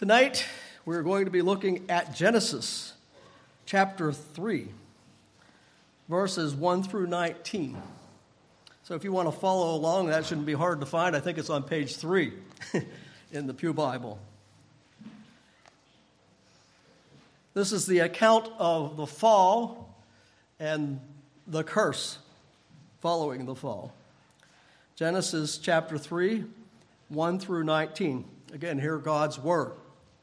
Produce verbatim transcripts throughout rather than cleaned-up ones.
Tonight, we're going to be looking at Genesis chapter three, verses one through nineteen. So if you want to follow along, that shouldn't be hard to find. I think it's on page three in the Pew Bible. This is the account of the fall and the curse following the fall. Genesis chapter three, one through nineteen. Again, hear God's word.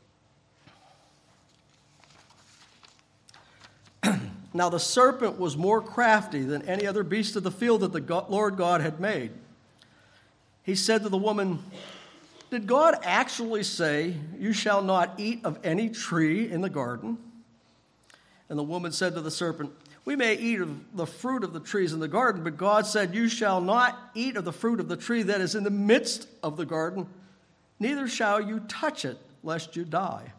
Now the serpent was more crafty than any other beast of the field that the God, Lord God had made. He said to the woman, "Did God actually say, 'You shall not eat of any tree in the garden?'" And the woman said to the serpent, "We may eat of the fruit of the trees in the garden, but God said, 'You shall not eat of the fruit of the tree that is in the midst of the garden, neither shall you touch it, lest you die.'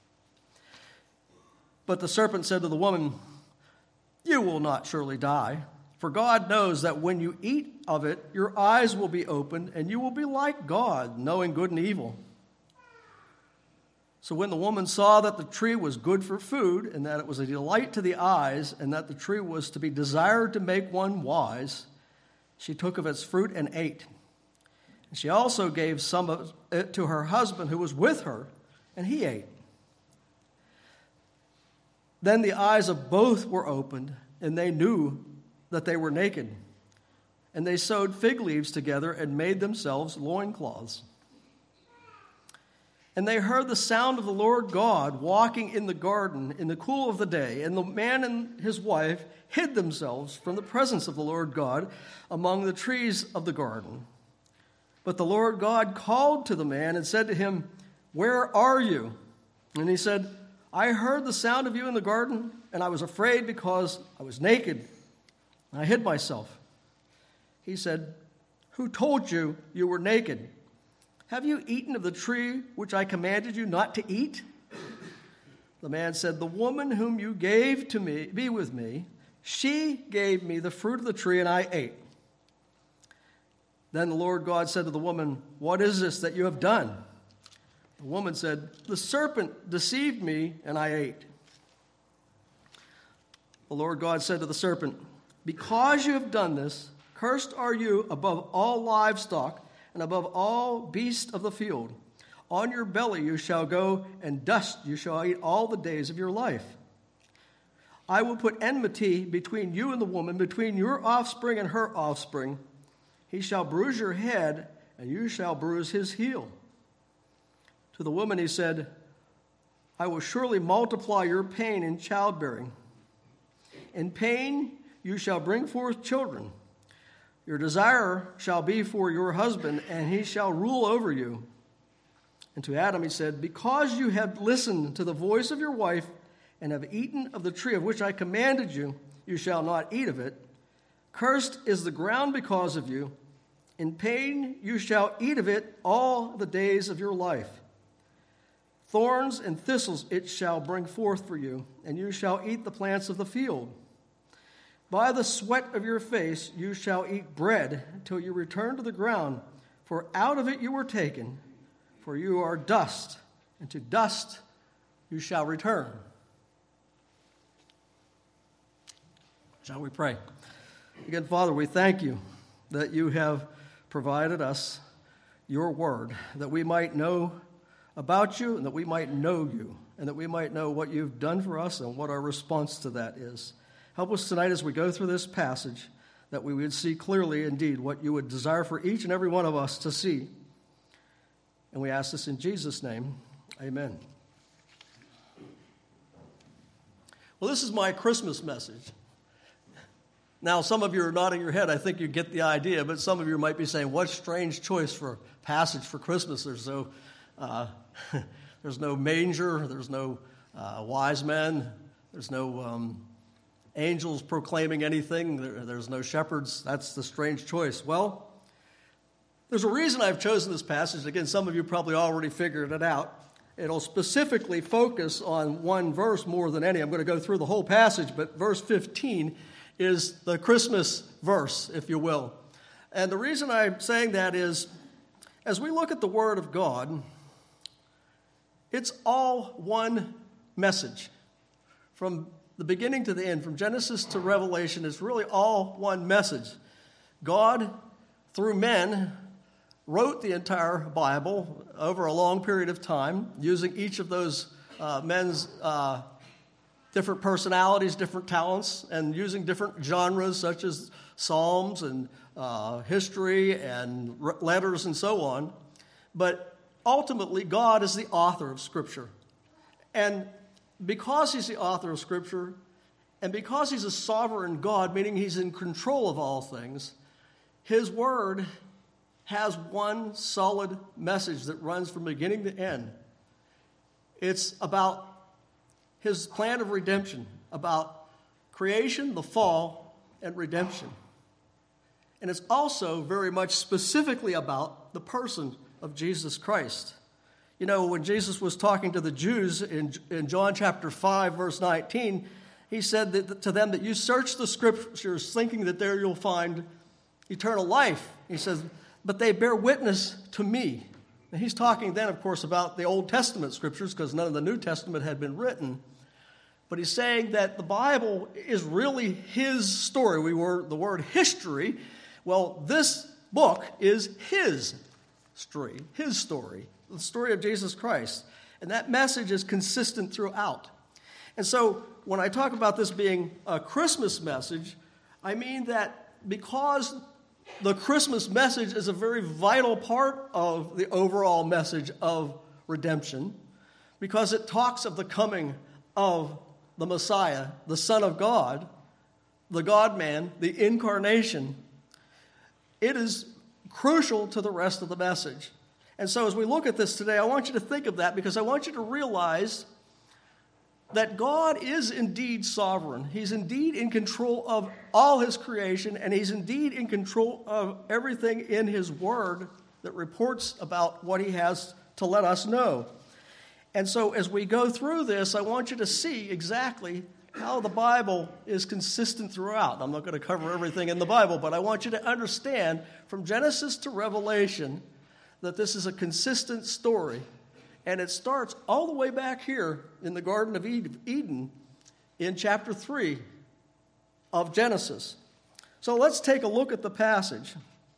But the serpent said to the woman, 'You will not surely die, for God knows that when you eat of it, your eyes will be opened, and you will be like God, knowing good and evil.' So when the woman saw that the tree was good for food, and that it was a delight to the eyes, and that the tree was to be desired to make one wise, she took of its fruit and ate. And she also gave some of it to her husband who was with her, and he ate. Then the eyes of both were opened, and they knew that they were naked. And they sewed fig leaves together and made themselves loincloths. And they heard the sound of the Lord God walking in the garden in the cool of the day. And the man and his wife hid themselves from the presence of the Lord God among the trees of the garden. But the Lord God called to the man and said to him, 'Where are you?' And he said, 'I heard the sound of you in the garden, and I was afraid because I was naked, and I hid myself.' He said, 'Who told you you were naked? Have you eaten of the tree which I commanded you not to eat?' The man said, 'The woman whom you gave to me, be with me, she gave me the fruit of the tree, and I ate.' Then the Lord God said to the woman, 'What is this that you have done?' The woman said, 'The serpent deceived me, and I ate.' The Lord God said to the serpent, 'Because you have done this, cursed are you above all livestock and above all beasts of the field. On your belly you shall go, and dust you shall eat all the days of your life. I will put enmity between you and the woman, between your offspring and her offspring. He shall bruise your head, and you shall bruise his heel.' To the woman he said, 'I will surely multiply your pain in childbearing. In pain you shall bring forth children. Your desire shall be for your husband, and he shall rule over you.' And to Adam he said, 'Because you have listened to the voice of your wife and have eaten of the tree of which I commanded you, you shall not eat of it. Cursed is the ground because of you. In pain you shall eat of it all the days of your life. Thorns and thistles it shall bring forth for you, and you shall eat the plants of the field. By the sweat of your face you shall eat bread till you return to the ground, for out of it you were taken, for you are dust, and to dust you shall return.'" Shall we pray? Again, Father, we thank you that you have provided us your word, that we might know about you, and that we might know you, and that we might know what you've done for us and what our response to that is. Help us tonight as we go through this passage, that we would see clearly indeed what you would desire for each and every one of us to see. And we ask this in Jesus' name. Amen. Well, this is my Christmas message. Now, some of you are nodding your head. I think you get the idea, but some of you might be saying, "What strange choice for a passage for Christmas. There's no Uh, there's no manger, there's no uh, wise men, there's no um, angels proclaiming anything, there, there's no shepherds. That's the strange choice." Well, there's a reason I've chosen this passage. Again, some of you probably already figured it out. It'll specifically focus on one verse more than any. I'm going to go through the whole passage, but verse fifteen is the Christmas verse, if you will. And the reason I'm saying that is, as we look at the Word of God, it's all one message. From the beginning to the end, from Genesis to Revelation, it's really all one message. God, through men, wrote the entire Bible over a long period of time, using each of those uh, men's uh, different personalities, different talents, and using different genres such as Psalms and uh, history and r- letters and so on. But ultimately, God is the author of Scripture. And because he's the author of Scripture, and because he's a sovereign God, meaning he's in control of all things, his word has one solid message that runs from beginning to end. It's about his plan of redemption, about creation, the fall, and redemption. And it's also very much specifically about the person of Jesus Christ. You know, when Jesus was talking to the Jews in, in John chapter five, verse nineteen, he said that, to them that you search the Scriptures thinking that there you'll find eternal life. He says, but they bear witness to me. And he's talking then, of course, about the Old Testament Scriptures because none of the New Testament had been written. But he's saying that the Bible is really his story. We were the word history. Well, this book is his story, his story, the story of Jesus Christ. And that message is consistent throughout. And so when I talk about this being a Christmas message, I mean that because the Christmas message is a very vital part of the overall message of redemption, because it talks of the coming of the Messiah, the Son of God, the God-man, the incarnation. It is crucial to the rest of the message. And so as we look at this today, I want you to think of that because I want you to realize that God is indeed sovereign. He's indeed in control of all his creation, and he's indeed in control of everything in his word that reports about what he has to let us know. And so as we go through this, I want you to see exactly how the Bible is consistent throughout. I'm not going to cover everything in the Bible, but I want you to understand from Genesis to Revelation that this is a consistent story. And it starts all the way back here in the Garden of Eden in chapter three of Genesis. So let's take a look at the passage.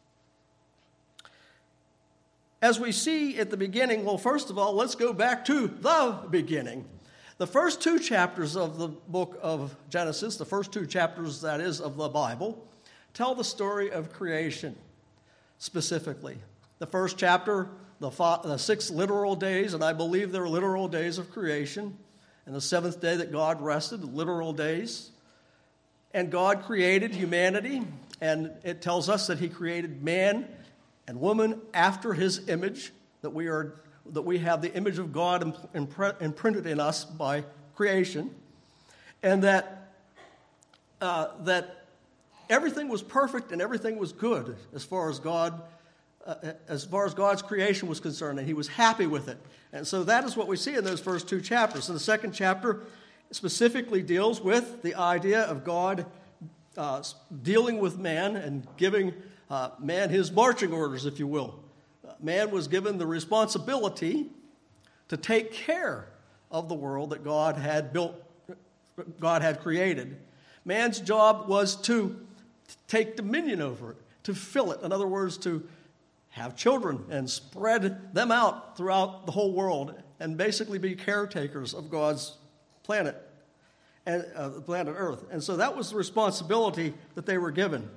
As we see at the beginning, well, first of all, let's go back to the beginning. The first two chapters of the book of Genesis, the first two chapters, that is, of the Bible, tell the story of creation specifically. The first chapter, the, five, the six literal days, and I believe they're literal days of creation, and the seventh day that God rested, literal days. And God created humanity, and it tells us that he created man and woman after his image, that we are that we have the image of God imprinted in us by creation, and that uh, that everything was perfect and everything was good as far as God uh, as far as God's creation was concerned, and he was happy with it. And so that is what we see in those first two chapters. And the second chapter specifically deals with the idea of God uh, dealing with man and giving uh, man his marching orders, if you will. Man was given the responsibility to take care of the world that God had built, God had created. Man's job was to take dominion over it, to fill it. In other words, to have children and spread them out throughout the whole world and basically be caretakers of God's planet, and uh, planet Earth. And so that was the responsibility that they were given.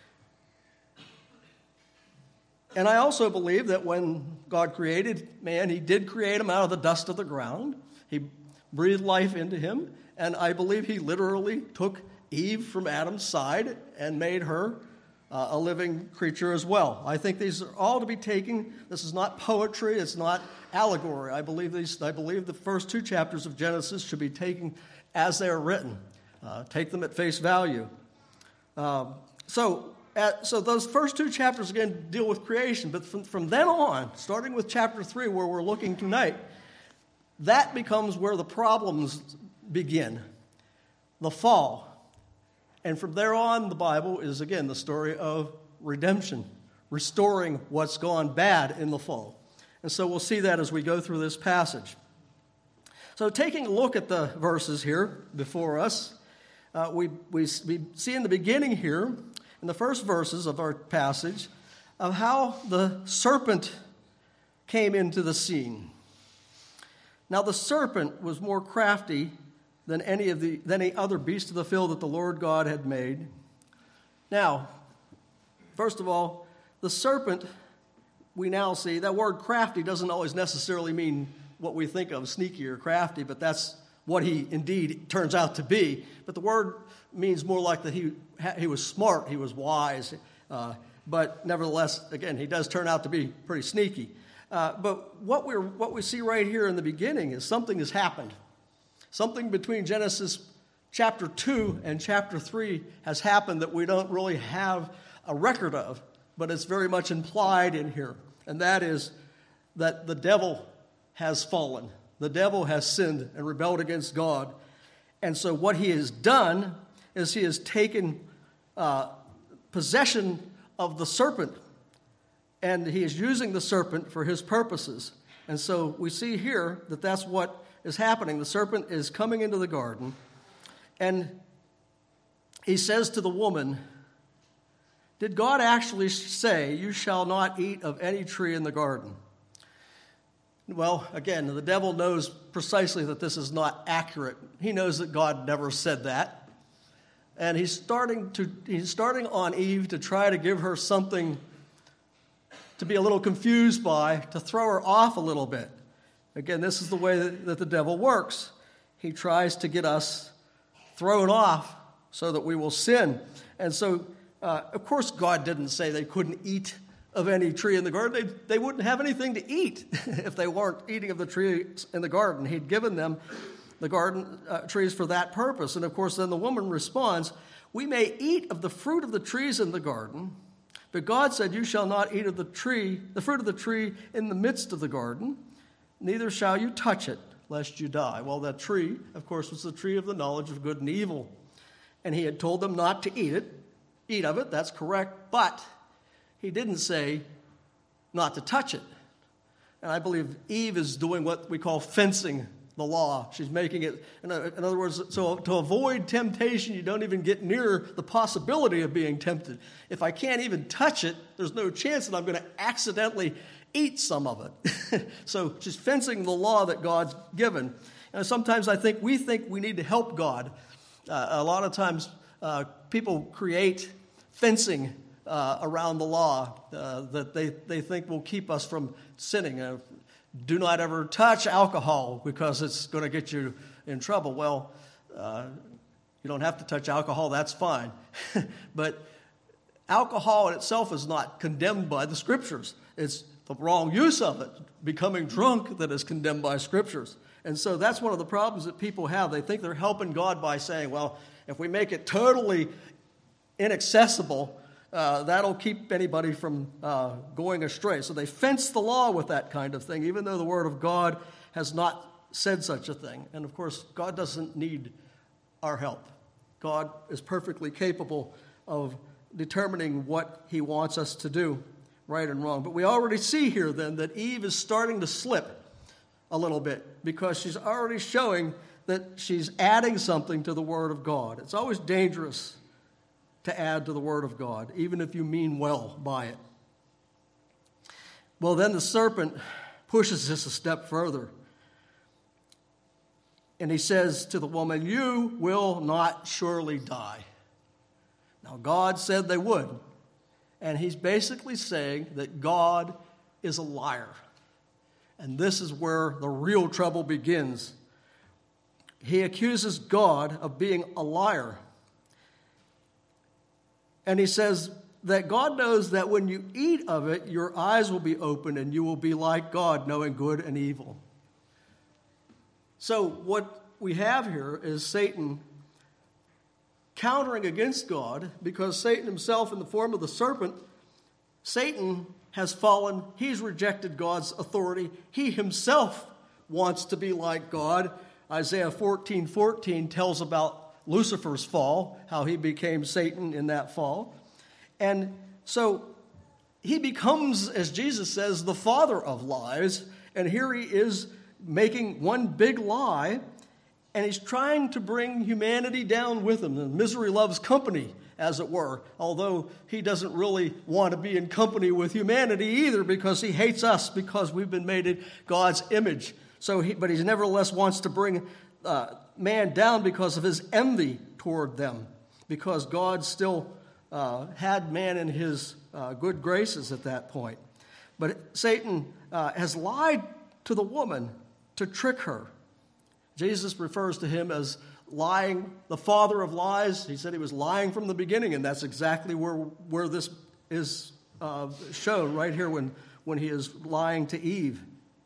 And I also believe that when God created man, he did create him out of the dust of the ground. He breathed life into him. And I believe he literally took Eve from Adam's side and made her uh, a living creature as well. I think these are all to be taken. This is not poetry. It's not allegory. I believe these. I believe the first two chapters of Genesis should be taken as they are written. Uh, take them at face value. Um, so... At, so those first two chapters, again, deal with creation. But from, from then on, starting with chapter three, where we're looking tonight, that becomes where the problems begin, the fall. And from there on, the Bible is, again, the story of redemption, restoring what's gone bad in the fall. And so we'll see that as we go through this passage. So taking a look at the verses here before us, uh, we, we, we see in the beginning here, in the first verses of our passage, of how the serpent came into the scene. Now the serpent was more crafty than any of the than any other beast of the field that the Lord God had made. Now, first of all, the serpent, we now see, that word crafty doesn't always necessarily mean what we think of, sneaky or crafty, but that's what he indeed turns out to be. But the word means more like that he he was smart, he was wise, uh, but nevertheless, again, he does turn out to be pretty sneaky. Uh, but what we what we see right here in the beginning is something has happened. Something between Genesis chapter two and chapter three has happened that we don't really have a record of, but it's very much implied in here. And that is that the devil has fallen. The devil has sinned and rebelled against God. And so what he has done is he has taken uh, possession of the serpent, and he is using the serpent for his purposes. And so we see here that that's what is happening. The serpent is coming into the garden, and he says to the woman, did God actually say, you shall not eat of any tree in the garden? Well, again, the devil knows precisely that this is not accurate. He knows that God never said that. And he's starting to he's starting on Eve to try to give her something to be a little confused by, to throw her off a little bit. Again, this is the way that, that the devil works. He tries to get us thrown off so that we will sin. And so, uh, of course, God didn't say they couldn't eat of any tree in the garden. They, they wouldn't have anything to eat if they weren't eating of the trees in the garden. He'd given them the garden uh, trees for that purpose. And, of course, then the woman responds, we may eat of the fruit of the trees in the garden, but God said, you shall not eat of the tree, the fruit of the tree in the midst of the garden, neither shall you touch it, lest you die. Well, that tree, of course, was the tree of the knowledge of good and evil. And he had told them not to eat it, eat of it, that's correct, but he didn't say not to touch it. And I believe Eve is doing what we call fencing the law. She's making it, in other words, so to avoid temptation, you don't even get near the possibility of being tempted. If I can't even touch it, there's no chance that I'm going to accidentally eat some of it. So she's fencing the law that God's given. And sometimes I think we think we need to help God. Uh, a lot of times uh, people create fencing uh, around the law uh, that they, they think will keep us from sinning. Uh, do not ever touch alcohol because it's going to get you in trouble. Well, uh, you don't have to touch alcohol, that's fine. But alcohol in itself is not condemned by the Scriptures. It's the wrong use of it, becoming drunk, that is condemned by Scriptures. And so that's one of the problems that people have. They think they're helping God by saying, well, if we make it totally inaccessible, uh, that'll keep anybody from uh, going astray. So they fence the law with that kind of thing, even though the Word of God has not said such a thing. And of course, God doesn't need our help. God is perfectly capable of determining what he wants us to do, right and wrong. But we already see here then that Eve is starting to slip a little bit because she's already showing that she's adding something to the Word of God. It's always dangerous to add to the Word of God, even if you mean well by it. Well, then the serpent pushes this a step further. And he says to the woman, you will not surely die. Now, God said they would. And he's basically saying that God is a liar. And this is where the real trouble begins. He accuses God of being a liar. And he says that God knows that when you eat of it, your eyes will be opened and you will be like God, knowing good and evil. So what we have here is Satan countering against God, because Satan himself, in the form of the serpent, Satan has fallen. He's rejected God's authority. He himself wants to be like God. Isaiah fourteen fourteen tells about Lucifer's fall, how he became Satan in that fall. And so he becomes, as Jesus says, the father of lies. And here he is making one big lie, and he's trying to bring humanity down with him. And misery loves company, as it were, although he doesn't really want to be in company with humanity either, because he hates us because we've been made in God's image. So, he, but he nevertheless wants to bring uh, man down because of his envy toward them, because God still uh, had man in his uh, good graces at that point. But Satan uh, has lied to the woman to trick her. Jesus refers to him as lying, the father of lies. He said he was lying from the beginning, and that's exactly where, where this is uh, shown right here when, when he is lying to Eve.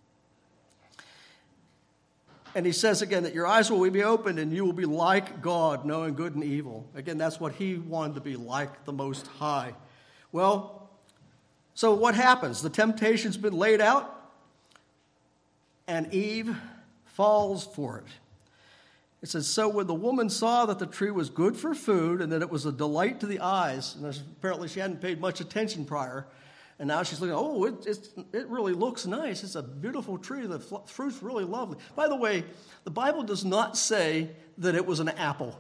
And he says again that your eyes will be opened and you will be like God, knowing good and evil. Again, that's what he wanted to be, like the Most High. Well, so what happens? The temptation's been laid out, and Eve falls for it. It says, so when the woman saw that the tree was good for food and that it was a delight to the eyes, and apparently she hadn't paid much attention prior, and now she's looking, oh, it, it's, it really looks nice. It's a beautiful tree. The fruit's really lovely. By the way, the Bible does not say that it was an apple.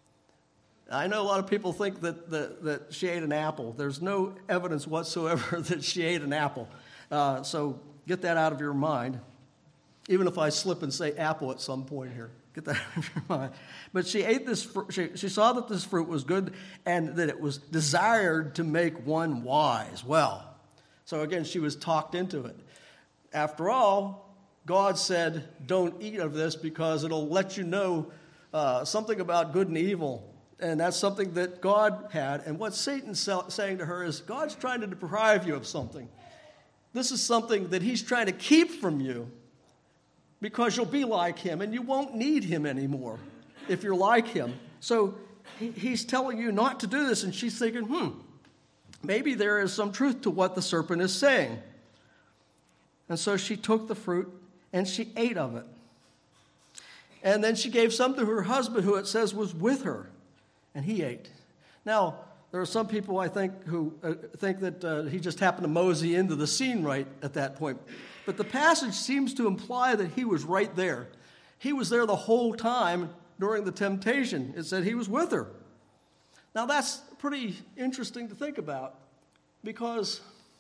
I know a lot of people think that, that, that she ate an apple. There's no evidence whatsoever that she ate an apple. Uh, so get that out of your mind, even if I slip and say apple at some point here. Get that out of your mind. But she ate this fruit. She, she saw that this fruit was good and that it was desired to make one wise. Well, so again, she was talked into it. After all, God said, don't eat of this because it'll let you know uh, something about good and evil. And that's something that God had. And what Satan's saying to her is, God's trying to deprive you of something. This is something that he's trying to keep from you because you'll be like him and you won't need him anymore if you're like him. So he, he's telling you not to do this. And she's thinking, hmm, maybe there is some truth to what the serpent is saying. And so she took the fruit and she ate of it. And then she gave some to her husband, who it says was with her, and he ate. Now, there are some people, I think, who uh, think that uh, he just happened to mosey into the scene right at that point. But the passage seems to imply that he was right there. He was there the whole time during the temptation. It said he was with her. Now, that's pretty interesting to think about, because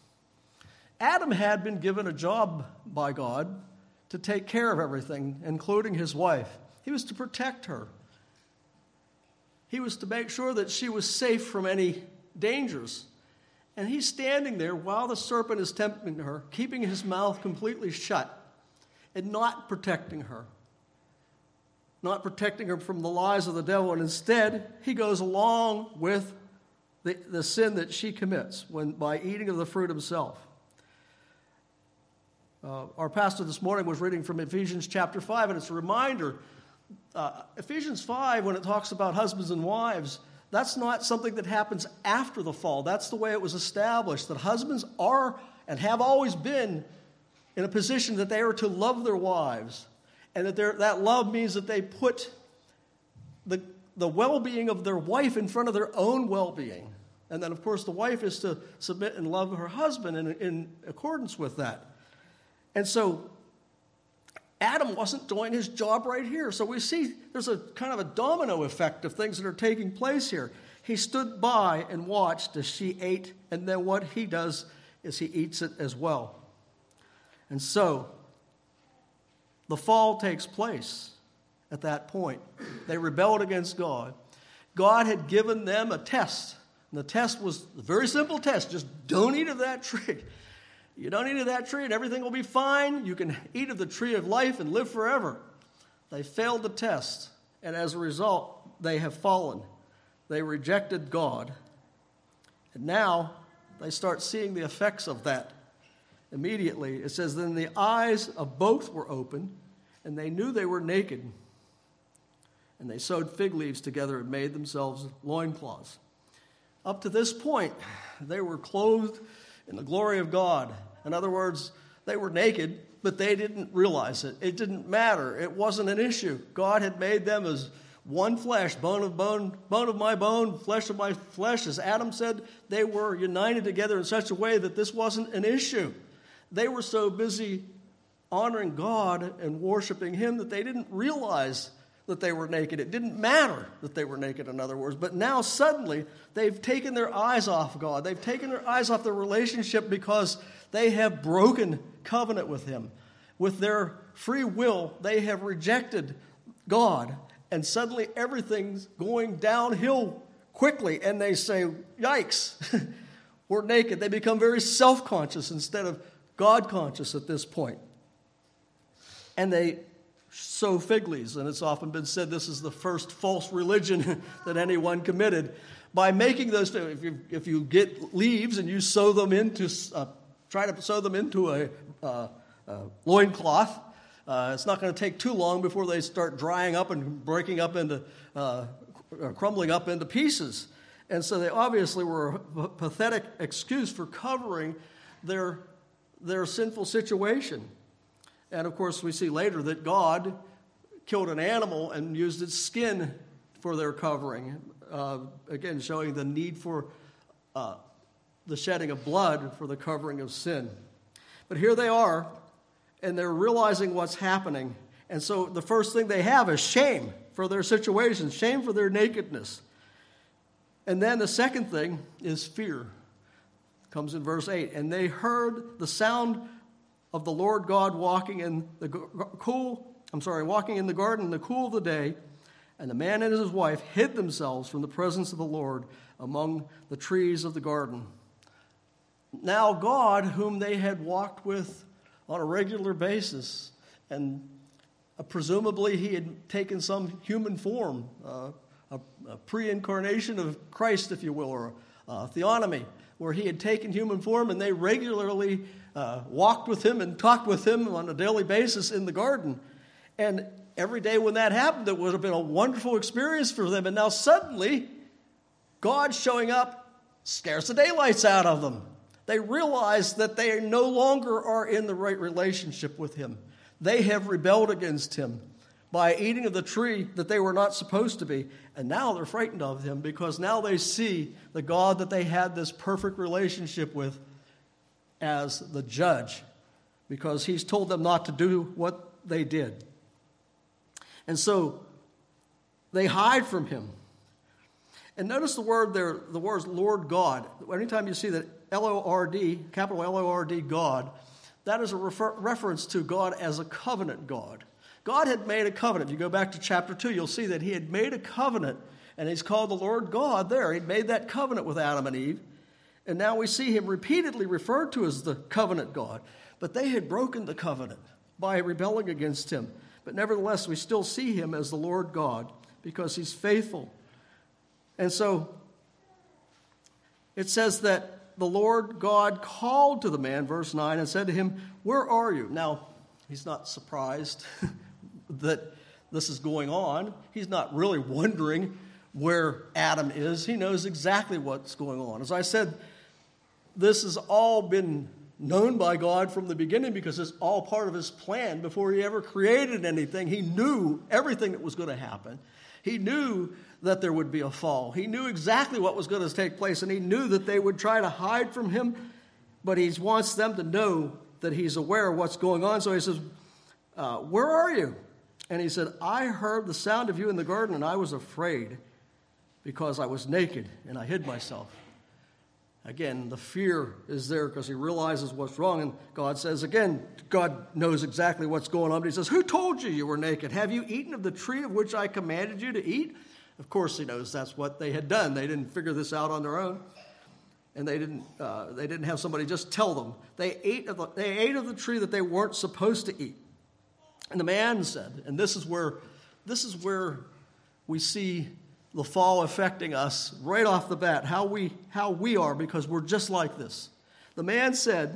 Adam had been given a job by God to take care of everything, including his wife. He was to protect her. He was to make sure that she was safe from any dangers. And he's standing there while the serpent is tempting her, keeping his mouth completely shut and not protecting her. Not protecting her from the lies of the devil. And instead, he goes along with the, the sin that she commits when by eating of the fruit himself. Uh, our pastor this morning was reading from Ephesians chapter five, and it's a reminder. Uh, Ephesians five, when it talks about husbands and wives, that's not something that happens after the fall. That's the way it was established, that husbands are and have always been in a position that they are to love their wives, and that that love means that they put the, the well-being of their wife in front of their own well-being. And then, of course, the wife is to submit and love her husband in, in accordance with that. And so Adam wasn't doing his job right here. So we see there's a kind of a domino effect of things that are taking place here. He stood by and watched as she ate, and then what he does is he eats it as well. And so the fall takes place at that point. They rebelled against God. God had given them a test. And the test was a very simple test. Just don't eat of that tree. You don't eat of that tree and everything will be fine. You can eat of the tree of life and live forever. They failed the test, and as a result, they have fallen. They rejected God. And now they start seeing the effects of that immediately. It says, then the eyes of both were opened, and they knew they were naked. And they sewed fig leaves together and made themselves loincloths. Up to this point, they were clothed in the glory of God. In other words, they were naked, but they didn't realize it. It didn't matter. It wasn't an issue. God had made them as one flesh, bone of bone, bone of my bone, flesh of my flesh. As Adam said, they were united together in such a way that this wasn't an issue. They were so busy honoring God and worshiping him that they didn't realize that they were naked. It didn't matter that they were naked, in other words. But now suddenly they've taken their eyes off God. They've taken their eyes off their relationship because they have broken covenant with him. With their free will, they have rejected God. And suddenly everything's going downhill quickly. And they say, yikes, we're naked. They become very self-conscious instead of God-conscious at this point. And they sow fig leaves. And it's often been said this is the first false religion that anyone committed. By making those, if you, if you get leaves and you sow them into, uh, try to sow them into a uh, uh, loincloth, uh, it's not going to take too long before they start drying up and breaking up into, uh, crumbling up into pieces. And so they obviously were a pathetic excuse for covering their, their sinful situation. And, of course, we see later that God killed an animal and used its skin for their covering, uh, again, showing the need for uh, the shedding of blood for the covering of sin. But here they are, and they're realizing what's happening. And so the first thing they have is shame for their situation, shame for their nakedness. And then the second thing is fear. It comes in verse eight. And they heard the sound of the Lord God walking in the cool, I'm sorry, walking in the garden in the cool of the day, and the man and his wife hid themselves from the presence of the Lord among the trees of the garden. Now God, whom they had walked with on a regular basis, and uh, presumably he had taken some human form, uh, a, a pre-incarnation of Christ, if you will, or a theonomy, where he had taken human form, and they regularly Uh, walked with him and talked with him on a daily basis in the garden. And every day when that happened, it would have been a wonderful experience for them. And now suddenly, God showing up scares the daylights out of them. They realize that they no longer are in the right relationship with him. They have rebelled against him by eating of the tree that they were not supposed to be. And now they're frightened of him because now they see the God that they had this perfect relationship with as the judge, because he's told them not to do what they did. And so they hide from him. And notice the word there, the words Lord God. Anytime you see that L O R D, capital L O R D, God, that is a refer- reference to God as a covenant God. God had made a covenant. If you go back to chapter two, you'll see that he had made a covenant, and he's called the Lord God there. He'd made that covenant with Adam and Eve. And now we see him repeatedly referred to as the covenant God. But they had broken the covenant by rebelling against him. But nevertheless, we still see him as the Lord God because he's faithful. And so it says that the Lord God called to the man, verse nine, and said to him, "Where are you?" Now, he's not surprised that this is going on. He's not really wondering where Adam is. He knows exactly what's going on. As I said, this has all been known by God from the beginning because it's all part of his plan. Before he ever created anything, he knew everything that was going to happen. He knew that there would be a fall. He knew exactly what was going to take place, and he knew that they would try to hide from him, but he wants them to know that he's aware of what's going on. So he says, uh, where are you? And he said, I heard the sound of you in the garden, and I was afraid because I was naked, and I hid myself. Again, the fear is there because he realizes what's wrong. And God says, again, God knows exactly what's going on. But he says, who told you you were naked? Have you eaten of the tree of which I commanded you to eat? Of course he knows that's what they had done. They didn't figure this out on their own. And they didn't uh, they didn't have somebody just tell them. They ate, of the, they ate of the tree that they weren't supposed to eat. And the man said, and this is where this is where we see the fall affecting us right off the bat, how we how we are, because we're just like this. The man said,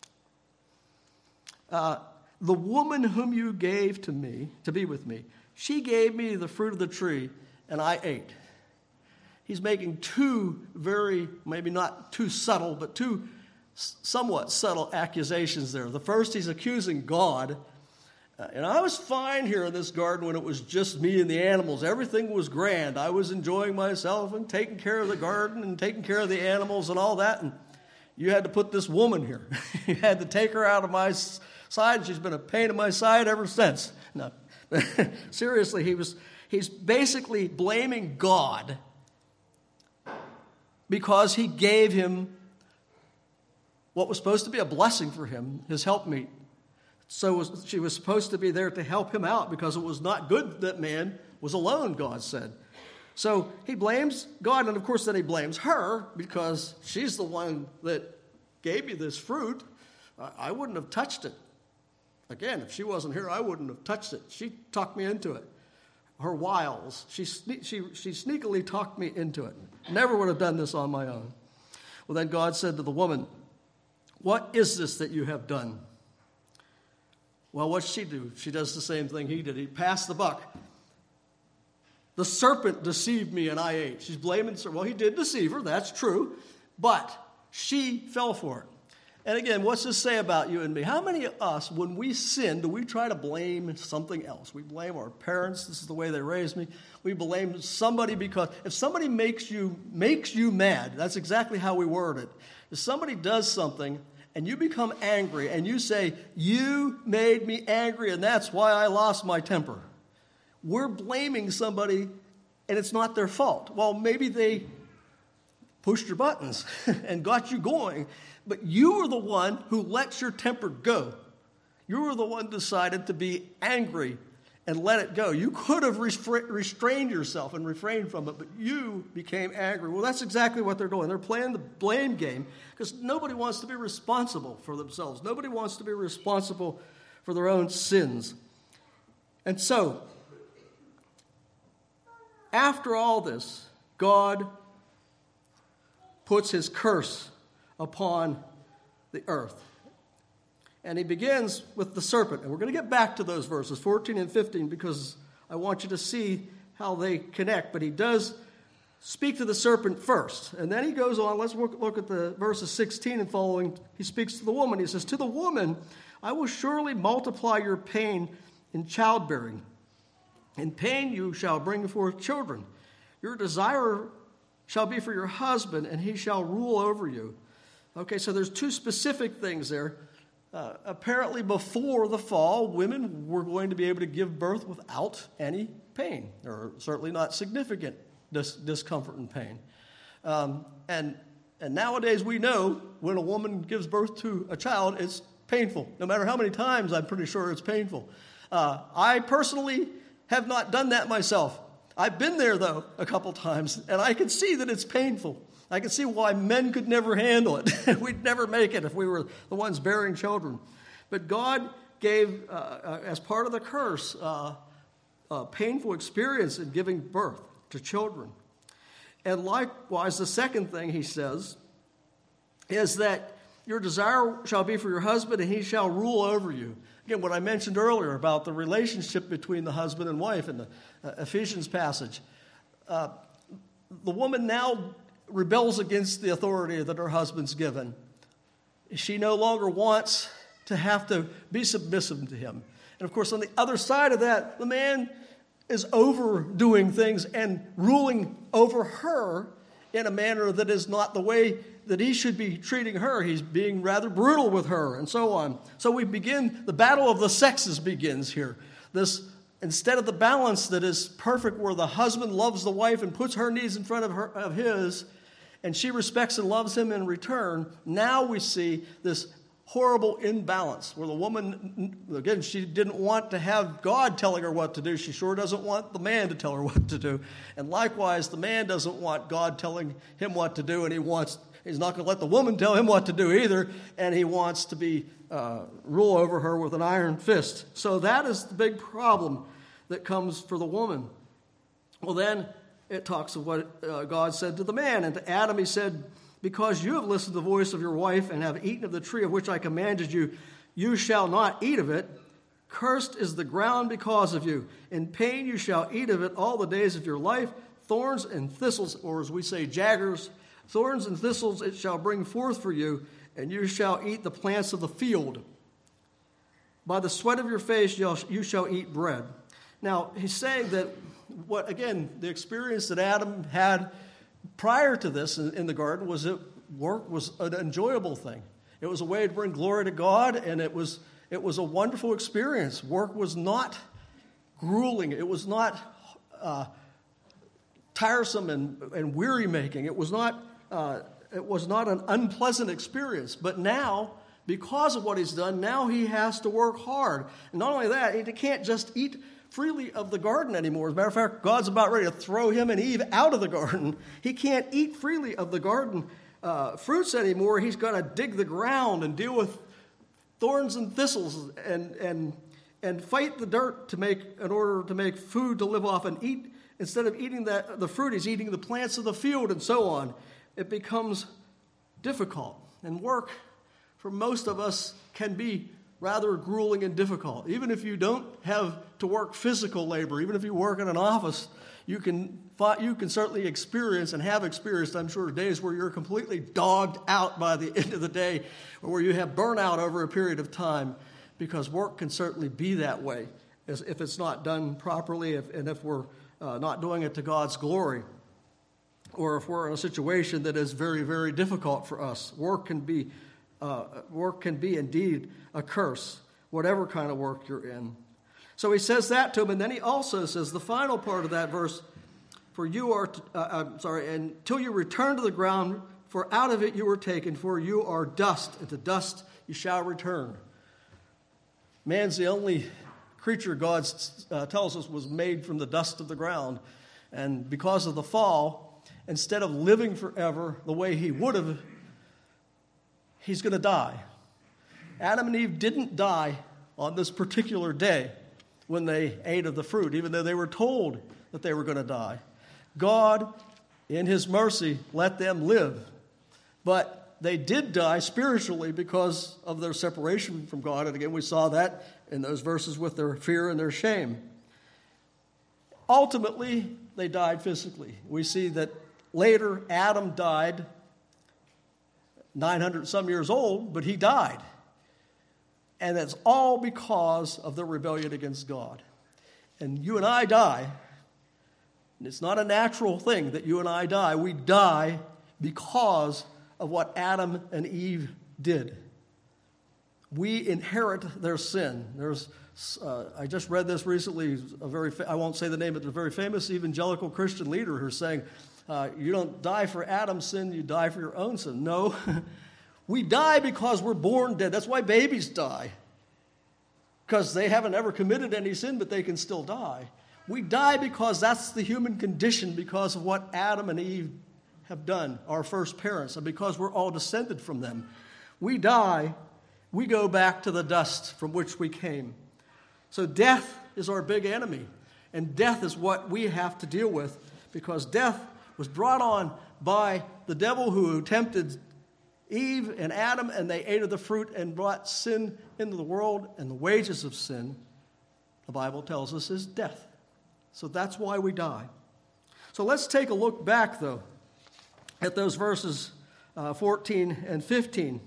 uh, the woman whom you gave to me, to be with me, she gave me the fruit of the tree, and I ate. He's making two very, maybe not too subtle, but two somewhat subtle accusations there. The first, he's accusing God. Uh, and I was fine here in this garden when it was just me and the animals. Everything was grand. I was enjoying myself and taking care of the garden and taking care of the animals and all that. And you had to put this woman here. You had to take her out of my side, and she's been a pain in my side ever since. No, seriously, he was he's basically blaming God because he gave him what was supposed to be a blessing for him, his helpmeet. So was, she was supposed to be there to help him out because it was not good that man was alone, God said. So he blames God, and of course then he blames her because she's the one that gave me this fruit. I wouldn't have touched it. Again, if she wasn't here, I wouldn't have touched it. She talked me into it. Her wiles. She, she, she sneakily talked me into it. Never would have done this on my own. Well, then God said to the woman, "What is this that you have done?" Well, what's she do? She does the same thing he did. He passed the buck. The serpent deceived me and I ate. She's blaming the serpent. Well, he did deceive her. That's true. But she fell for it. And again, what's this say about you and me? How many of us, when we sin, do we try to blame something else? We blame our parents. This is the way they raised me. We blame somebody because if somebody makes you makes you mad, that's exactly how we word it. If somebody does something and you become angry and you say, "You made me angry and that's why I lost my temper," we're blaming somebody and it's not their fault. Well, maybe they pushed your buttons and got you going. But you were the one who let your temper go. You were the one who decided to be angry and let it go. You could have restra- restrained yourself and refrained from it, but you became angry. Well, that's exactly what they're doing. They're playing the blame game because nobody wants to be responsible for themselves. Nobody wants to be responsible for their own sins. And so, after all this, God puts his curse upon the earth. And he begins with the serpent. And we're going to get back to those verses, fourteen and fifteen, because I want you to see how they connect. But he does speak to the serpent first. And then he goes on. Let's look, look at the verses sixteen and following. He speaks to the woman. He says, "To the woman, I will surely multiply your pain in childbearing. In pain you shall bring forth children. Your desire shall be for your husband, and he shall rule over you." Okay, so there's two specific things there. Uh, apparently before the fall, women were going to be able to give birth without any pain, or certainly not significant dis- discomfort and pain. Um, and, and nowadays we know when a woman gives birth to a child, it's painful. No matter how many times, I'm pretty sure it's painful. Uh, I personally have not done that myself. I've been there, though, a couple times, and I can see that it's painful. I can see why men could never handle it. We'd never make it if we were the ones bearing children. But God gave, uh, uh, as part of the curse, uh, a painful experience in giving birth to children. And likewise, the second thing he says is that your desire shall be for your husband, and he shall rule over you. Again, what I mentioned earlier about the relationship between the husband and wife in the uh, Ephesians passage. Uh, the woman now rebels against the authority that her husband's given. She no longer wants to have to be submissive to him. And of course, on the other side of that, the man is overdoing things and ruling over her in a manner that is not the way that he should be treating her. He's being rather brutal with her and so on. So we begin, the battle of the sexes begins here. This, instead of the balance that is perfect where the husband loves the wife and puts her needs in front of her of his, and she respects and loves him in return, now we see this horrible imbalance where the woman, again, she didn't want to have God telling her what to do. She sure doesn't want the man to tell her what to do. And likewise, the man doesn't want God telling him what to do, and he wants, he's not going to let the woman tell him what to do either, and he wants to be uh, rule over her with an iron fist. So that is the big problem that comes for the woman. Well, then it talks of what uh, God said to the man. And to Adam he said, "Because you have listened to the voice of your wife and have eaten of the tree of which I commanded you, you shall not eat of it. Cursed is the ground because of you. In pain you shall eat of it all the days of your life. Thorns and thistles," or as we say, jaggers, "thorns and thistles it shall bring forth for you, and you shall eat the plants of the field. By the sweat of your face you shall eat bread." Now, he's saying that what, again, the experience that Adam had prior to this in, in the garden was that work was an enjoyable thing. It was a way to bring glory to God, and it was It was a wonderful experience. Work was not grueling. It was not uh, tiresome and, and weary-making. It was not uh, it was not an unpleasant experience. But now, because of what he's done, now he has to work hard. And not only that, he can't just eat freely of the garden anymore. As a matter of fact, God's about ready to throw him and Eve out of the garden. He can't eat freely of the garden uh, fruits anymore. He's got to dig the ground and deal with thorns and thistles and and and fight the dirt to make in order to make food to live off and eat. Instead of eating that the fruit, he's eating the plants of the field and so on. It becomes difficult. And work, for most of us, can be rather grueling and difficult. Even if you don't have to work physical labor, even if you work in an office, you can you can certainly experience and have experienced, I'm sure, days where you're completely dogged out by the end of the day, or where you have burnout over a period of time, because work can certainly be that way as if it's not done properly, if, and if we're uh, not doing it to God's glory, or if we're in a situation that is very, very difficult for us. Work can be uh, work can be indeed a curse, whatever kind of work you're in. So he says that to him, and then he also says the final part of that verse, for you are, t- uh, I'm sorry, until you return to the ground, for out of it you were taken, for you are dust, and to dust you shall return. Man's the only creature God uh, tells us was made from the dust of the ground, and because of the fall, instead of living forever the way he would have, he's going to die. Adam and Eve didn't die on this particular day when they ate of the fruit, even though they were told that they were going to die. God, in his mercy, let them live. But they did die spiritually because of their separation from God. And again, we saw that in those verses with their fear and their shame. Ultimately, they died physically. We see that later Adam died nine hundred some years old, but he died. And that's all because of their rebellion against God. And you and I die. And it's not a natural thing that you and I die. We die because of what Adam and Eve did. We inherit their sin. There's, uh, I just read this recently. A very, fa- I won't say the name, but a very famous evangelical Christian leader who's saying, uh, "You don't die for Adam's sin; you die for your own sin." No. We die because we're born dead. That's why babies die. Because they haven't ever committed any sin, but they can still die. We die because that's the human condition, because of what Adam and Eve have done, our first parents, and because we're all descended from them. We die, we go back to the dust from which we came. So death is our big enemy, and death is what we have to deal with, because death was brought on by the devil who tempted Eve and Adam, and they ate of the fruit and brought sin into the world, and the wages of sin, the Bible tells us, is death. So that's why we die. So let's take a look back, though, at those verses uh, fourteen and fifteen,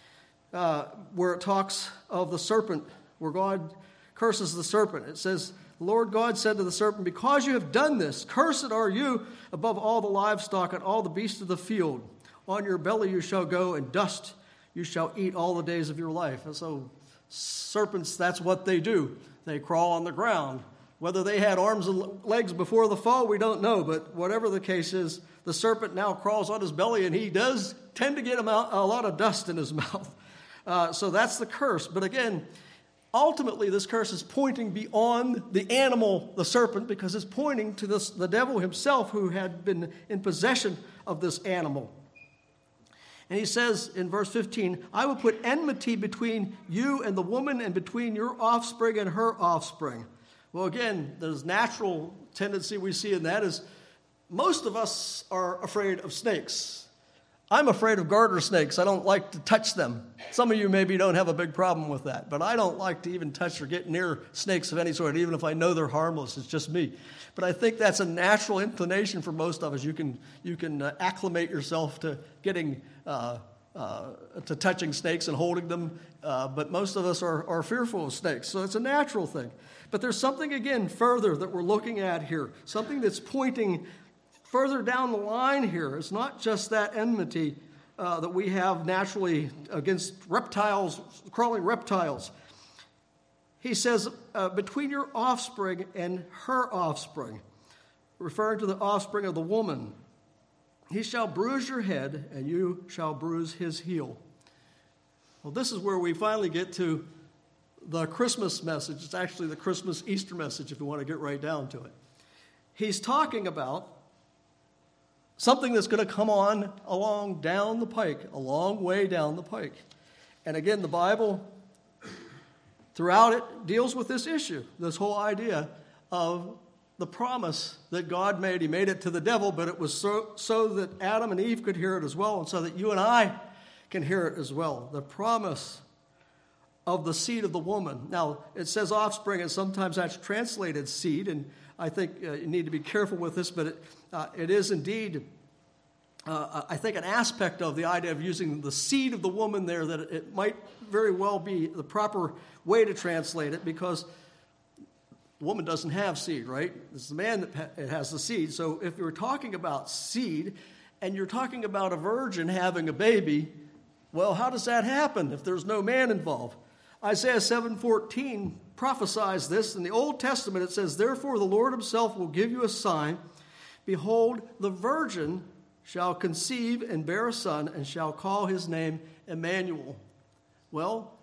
uh, where it talks of the serpent, where God curses the serpent. It says, "The Lord God said to the serpent, because you have done this, cursed are you above all the livestock and all the beasts of the field. On your belly you shall go, and dust you shall eat all the days of your life." And so serpents, that's what they do. They crawl on the ground. Whether they had arms and legs before the fall, we don't know. But whatever the case is, the serpent now crawls on his belly, and he does tend to get him out, a lot of dust in his mouth. Uh, so that's the curse. But again, ultimately, this curse is pointing beyond the animal, the serpent, because it's pointing to this, the devil himself, who had been in possession of this animal. And he says in verse fifteen, "I will put enmity between you and the woman, and between your offspring and her offspring." Well, again, there's natural tendency we see in that is most of us are afraid of snakes. I'm afraid of garter snakes. I don't like to touch them. Some of you maybe don't have a big problem with that, but I don't like to even touch or get near snakes of any sort, even if I know they're harmless. It's just me. But I think that's a natural inclination for most of us. You can you can uh, acclimate yourself to getting uh, uh, to touching snakes and holding them, uh, but most of us are, are fearful of snakes, so it's a natural thing. But there's something, again, further that we're looking at here, something that's pointing further down the line here. It's not just that enmity uh, that we have naturally against reptiles, crawling reptiles. he says, uh, between your offspring and her offspring, referring to the offspring of the woman, he shall bruise your head, and you shall bruise his heel. Well, this is where we finally get to the Christmas message. It's actually the Christmas Easter message, if you want to get right down to it. He's talking about something that's going to come on along down the pike, a long way down the pike. And again, the Bible, throughout it, deals with this issue, this whole idea of the promise that God made. He made it to the devil, but it was so, so that Adam and Eve could hear it as well, and so that you and I can hear it as well. The promise of the seed of the woman. Now, it says offspring, and sometimes that's translated seed, and I think uh, you need to be careful with this, but it, uh, it is indeed, uh, I think, an aspect of the idea of using the seed of the woman there, that it might very well be the proper way to translate it, because the woman doesn't have seed, right? It's the man that has the seed. So if you're talking about seed, and you're talking about a virgin having a baby, well, how does that happen if there's no man involved? Isaiah seven fourteen prophesies this. In the Old Testament, it says, "Therefore the Lord himself will give you a sign. Behold, the virgin shall conceive and bear a son, and shall call his name Emmanuel." Well,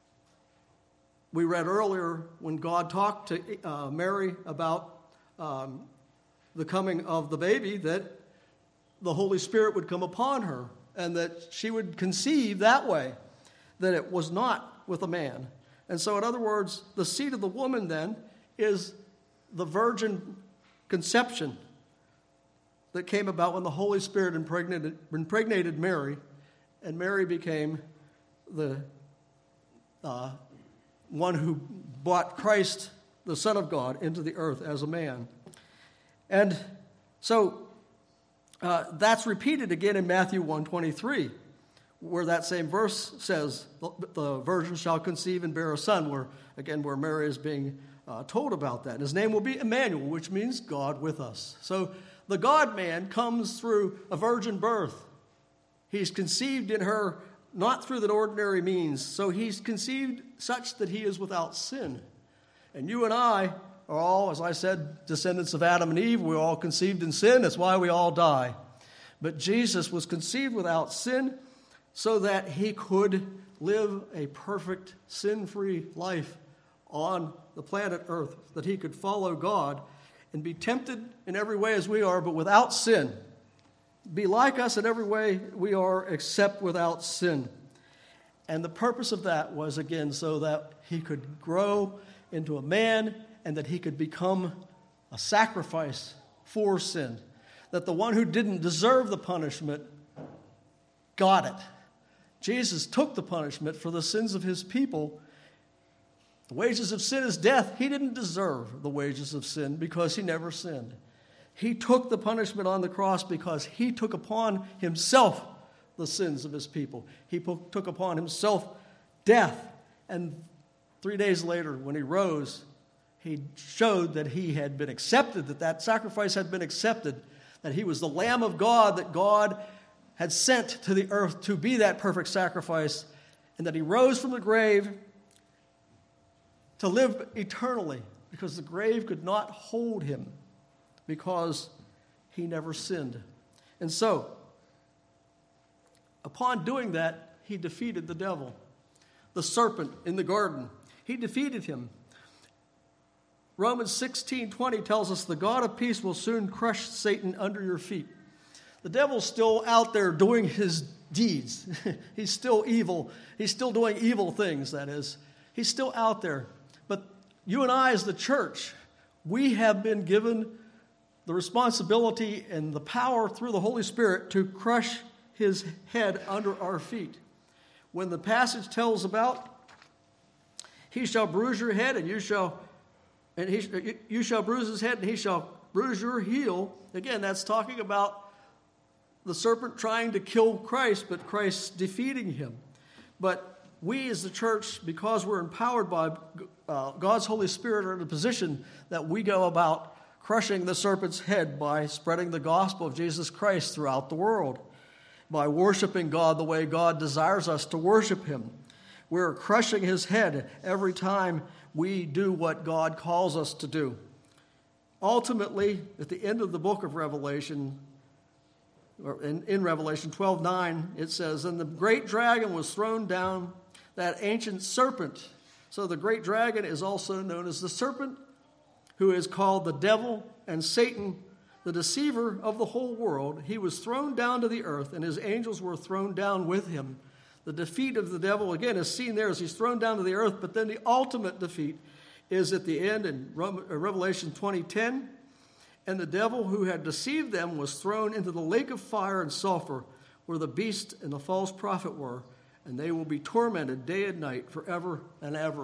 we read earlier when God talked to uh, Mary about um, the coming of the baby, that the Holy Spirit would come upon her, and that she would conceive that way, that it was not with a man. And so, in other words, the seed of the woman then is the virgin conception that came about when the Holy Spirit impregnated, impregnated Mary, and Mary became the uh, one who brought Christ, the Son of God, into the earth as a man. And so uh, that's repeated again in Matthew one twenty-three, where that same verse says, the virgin shall conceive and bear a son, where, again, where Mary is being uh, told about that. And his name will be Emmanuel, which means God with us. So the God-man comes through a virgin birth. He's conceived in her not through the ordinary means. So he's conceived such that he is without sin. And you and I are all, as I said, descendants of Adam and Eve. We're all conceived in sin. That's why we all die. But Jesus was conceived without sin, so that he could live a perfect, sin-free life on the planet Earth, that he could follow God and be tempted in every way as we are, but without sin. Be like us in every way we are, except without sin. And the purpose of that was, again, so that he could grow into a man and that he could become a sacrifice for sin. That the one who didn't deserve the punishment got it. Jesus took the punishment for the sins of his people. The wages of sin is death. He didn't deserve the wages of sin because he never sinned. He took the punishment on the cross because he took upon himself the sins of his people. He took upon himself death. And three days later, when he rose, he showed that he had been accepted, that that sacrifice had been accepted, that he was the Lamb of God, that God had sent to the earth to be that perfect sacrifice, and that he rose from the grave to live eternally, because the grave could not hold him, because he never sinned. And so, upon doing that, he defeated the devil, the serpent in the garden. He defeated him. Romans sixteen twenty tells us the God of peace will soon crush Satan under your feet. The devil's still out there doing his deeds. He's still evil. He's still doing evil things, that is. He's still out there. But you and I, as the church, we have been given the responsibility and the power through the Holy Spirit to crush his head under our feet. When the passage tells about, he shall bruise your head, and you shall, and he, you shall bruise his head, and he shall bruise your heel. Again, that's talking about the serpent trying to kill Christ, but Christ defeating him. But we as the church, because we're empowered by uh, God's Holy Spirit, are in a position that we go about crushing the serpent's head by spreading the gospel of Jesus Christ throughout the world, by worshiping God the way God desires us to worship him. We're crushing his head every time we do what God calls us to do. Ultimately, at the end of the book of Revelation, or in, in Revelation twelve nine, it says, "And the great dragon was thrown down, that ancient serpent." So the great dragon is also known as the serpent, who is called the devil and Satan, the deceiver of the whole world. He was thrown down to the earth, and his angels were thrown down with him. The defeat of the devil, again, is seen there as he's thrown down to the earth, but then the ultimate defeat is at the end in Revelation twenty ten. "And the devil who had deceived them was thrown into the lake of fire and sulfur, where the beast and the false prophet were, and they will be tormented day and night forever and ever."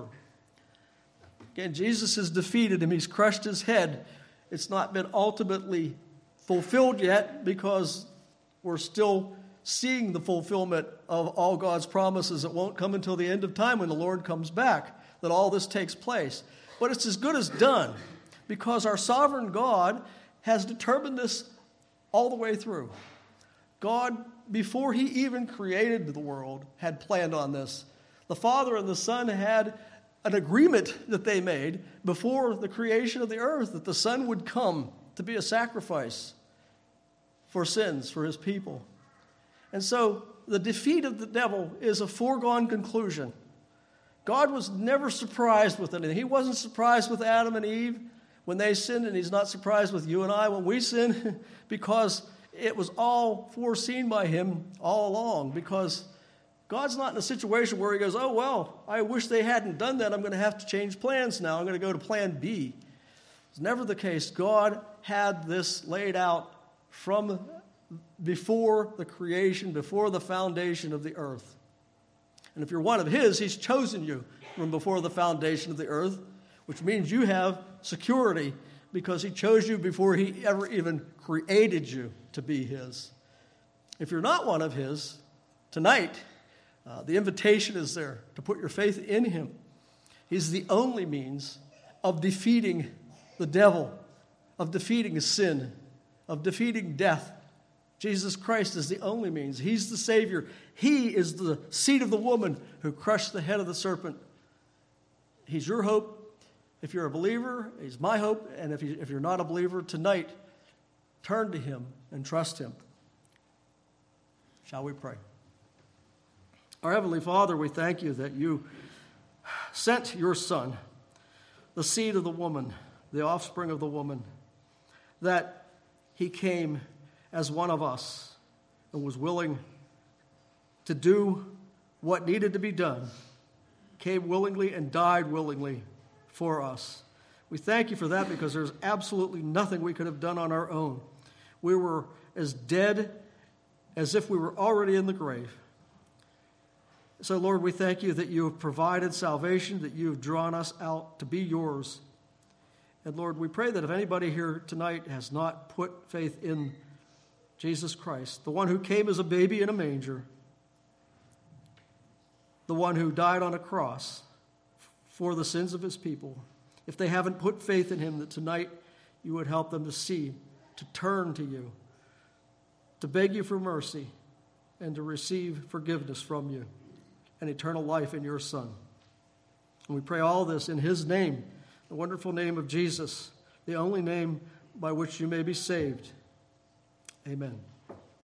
Again, Jesus has defeated him. He's crushed his head. It's not been ultimately fulfilled yet because we're still seeing the fulfillment of all God's promises. It won't come until the end of time when the Lord comes back that all this takes place. But it's as good as done because our sovereign God has determined this all the way through. God, before he even created the world, had planned on this. The Father and the Son had an agreement that they made before the creation of the earth that the Son would come to be a sacrifice for sins for his people. And so the defeat of the devil is a foregone conclusion. God was never surprised with anything. He wasn't surprised with Adam and Eve when they sinned, and he's not surprised with you and I when we sin because it was all foreseen by him all along, because God's not in a situation where he goes, "Oh, well, I wish they hadn't done that. I'm going to have to change plans now. I'm going to go to plan B." It's never the case. God had this laid out from before the creation, before the foundation of the earth. And if you're one of his, he's chosen you from before the foundation of the earth, which means you have security because he chose you before he ever even created you to be his. If you're not one of his, tonight, uh, the invitation is there to put your faith in him. He's the only means of defeating the devil, of defeating sin, of defeating death. Jesus Christ is the only means. He's the Savior. He is the seed of the woman who crushed the head of the serpent. He's your hope. If you're a believer, he's my hope. And if, you, if you're not a believer, tonight, turn to him and trust him. Shall we pray? Our Heavenly Father, we thank you that you sent your Son, the seed of the woman, the offspring of the woman, that he came as one of us and was willing to do what needed to be done, came willingly and died willingly for us. We thank you for that because there's absolutely nothing we could have done on our own. We were as dead as if we were already in the grave. So, Lord, we thank you that you have provided salvation, that you have drawn us out to be yours. And, Lord, we pray that if anybody here tonight has not put faith in Jesus Christ, the one who came as a baby in a manger, the one who died on a cross for the sins of his people, if they haven't put faith in him, that tonight you would help them to see, to turn to you, to beg you for mercy, and to receive forgiveness from you and eternal life in your Son. And we pray all this in his name, the wonderful name of Jesus, the only name by which you may be saved. Amen.